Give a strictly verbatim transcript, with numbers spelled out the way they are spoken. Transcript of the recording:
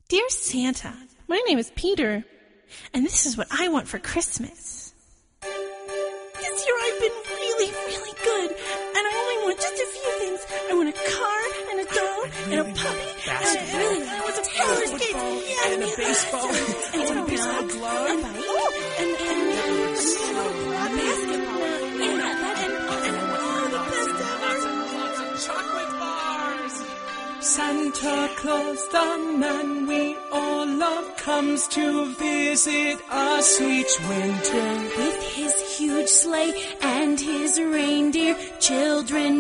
Dear Santa, my name is Peter, and this is what I want for Christmas. This year I've been really, really good, and I only want just a few things. I want a car, and a doll, and a puppy, and a, really, I want some roller skates, yeah, and a baseball, and, and a baseball glove, and, oh, and, and, and a basketball, and, and, and, and oh, the best ever. Lots of chocolate bars. Santa Claus, the man we all love, comes to visit us each winter. With his huge sleigh and his reindeer, children